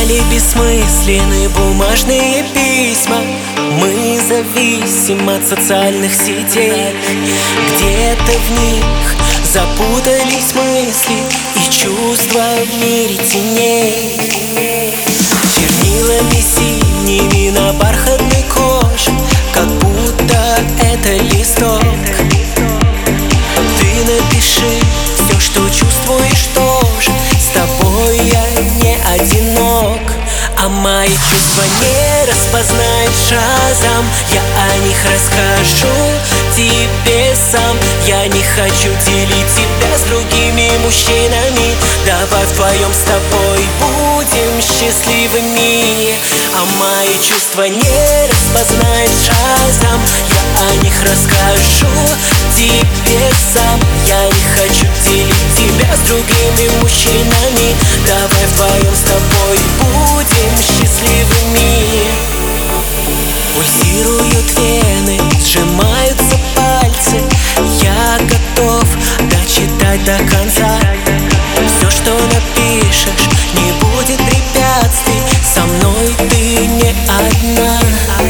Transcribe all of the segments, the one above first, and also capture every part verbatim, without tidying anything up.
стали бессмысленны бумажные письма. Мы зависим от социальных сетей. Где-то в них запутались мысли и чувства в мире теней. Чернилами синими на бархатной коже, как будто это листок. Ты напиши все, что чувствуешь тоже. С тобой я не одинок. А мои чувства не распознает шазам. Я о них расскажу тебе сам. Я не хочу делить тебя с другими мужчинами. Давай вдвоем с тобой будем счастливыми. А мои чувства не распознает шазам. Я о них расскажу тебе сам. Я не хочу делить тебя с другими мужчинами. Давай вдвоем с тобой будем счастливыми. Пульсируют вены, сжимаются пальцы. Я готов дочитать до конца. Все, что напишешь, не будет препятствий. Со мной ты не одна.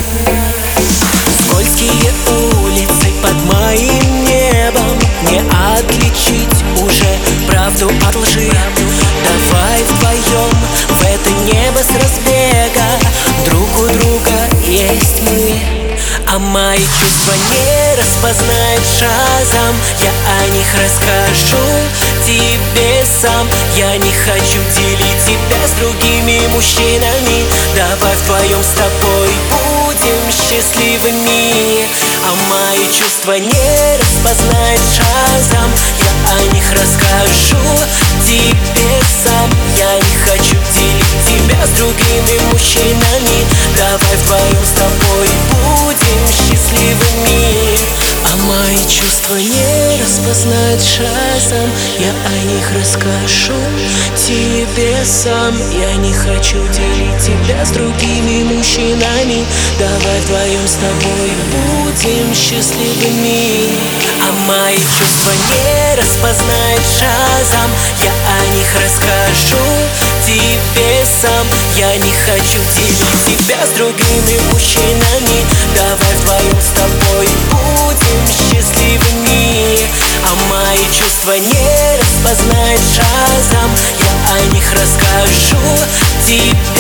Скользкие улицы под моим небом. Не отличить уже правду от лжи. Давай вдвоем в это небо с разбега. Друг у друга есть мы. А мои чувства не распознает шазам. Я о них расскажу тебе сам. Я не хочу делить тебя с другими мужчинами. Давай вдвоем с тобой будем счастливыми. А мои чувства не распознает шазам. Я о них расскажу тебе сам. Я не хочу делить тебя с другими мужчинами. Давай вдвоем с тобой будем счастливыми. А мои чувства не распознает шазам. Я о них расскажу тебе сам. Я не хочу делить тебя с другими мужчинами. Давай вдвоем с тобой будем счастливыми. А мои чувства не распознает шазам. Я о них расскажу тебе сам. Я не хочу делить тебя с другими мужчинами. Давай вдвоем с тобой будем счастливыми. А мои чувства не распознает шазам. Я о них расскажу тебе